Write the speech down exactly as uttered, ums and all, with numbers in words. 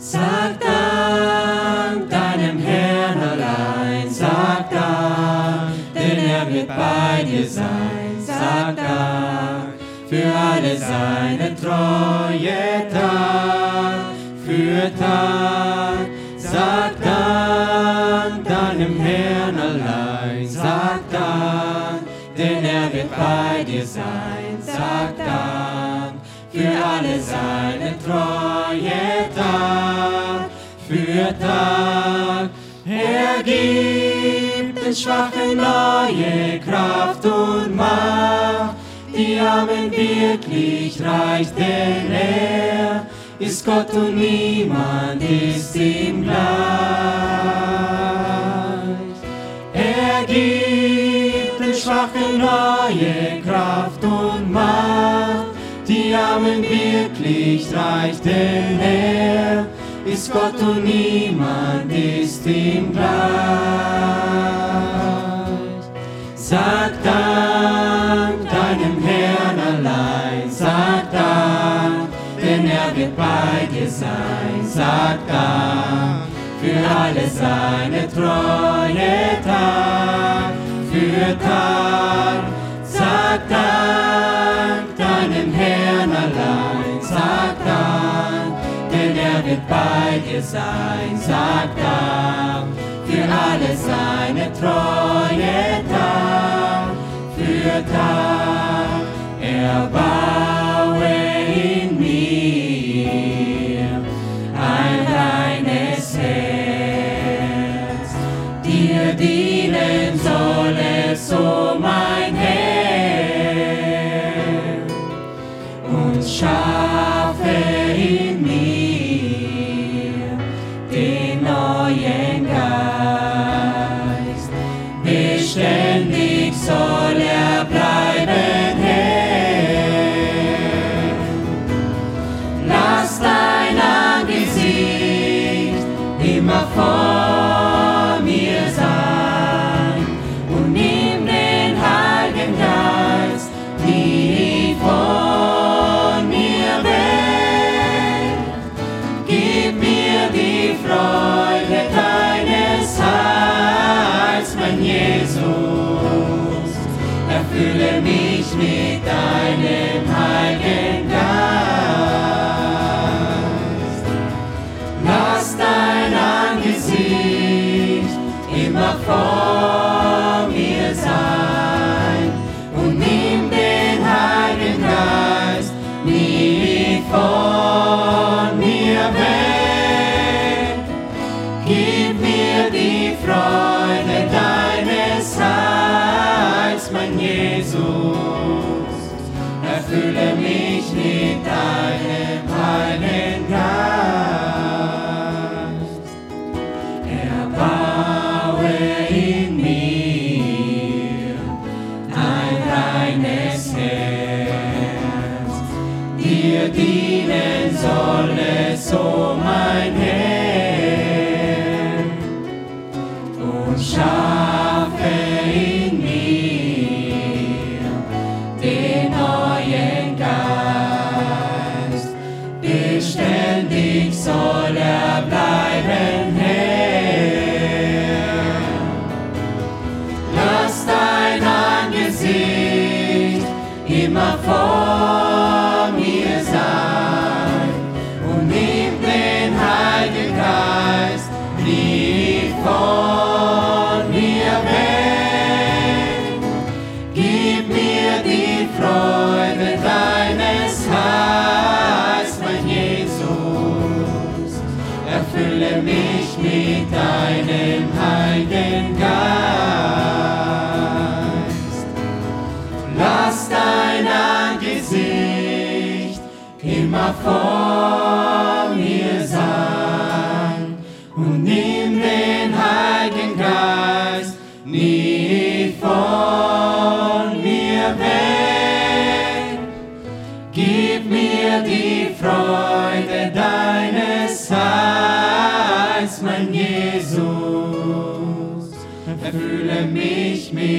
Sag Dank deinem Herrn allein, sag Dank, denn er wird bei dir sein. Sag Dank für alle seine Treue Tag für Tag. Sag Dank deinem Herrn allein, sag Dank, denn er wird bei dir sein. Sag Dank für alle seine Treue Tag für Tag. Er gibt den Schwachen neue Kraft und Macht, die Armen wirklich reich, denn er ist Gott und niemand ist ihm gleich. Er gibt den Schwachen neue Kraft und Macht, die Armen wirklich reich, denn er ist Gott und niemand ist ihm gleich. Sag Dank deinem Herrn allein, sag Dank, denn er wird bei dir sein. Sag Dank für alle seine Treue Tag für Tag. Sag Dank deinem Herrn allein, sag Dank, denn er wird bei dir sein. Sag Dank für alle seine Treue Tag für Tag. Er baue in mir ein reines Herz, dir dienen soll es, o mein Herr, und schaffe in mir den neuen Geist. Beständig soll er bleiben, Herr. Lass dein Angesicht immer vor mir sein und nimm den Heiligen Geist nie von mir weg. Gib mir die Freude deines Heils, mein Jesus. Erfülle mich mit deinem Heiligen Geist. Lass dein Angesicht immer vor mir sein und nimm den Heiligen Geist nie von mir weg. Gib mir die Freude deines Heils, mein Jesus. Erfülle mich mit deinem Heiligen Geist. Erbaue in mir ein reines Herz, dir dienen soll es, o mein Herr, und schaffe in mir den neuen Geist. Beständig soll er bleiben, Herr. Lass dein Angesicht immer vor mir sein und nimm den Heiligen Geist nie von mir weg. Gib mir die Freude deines Heils, mein Jesus. Erfülle mich mit deinem Heiligen Geist. Lass dein Angesicht immer vor mir sein und nimm den Heiligen Geist nie von mir weg. Gib mir die Freude deines Heils, mein Jesus. Erfülle mich mit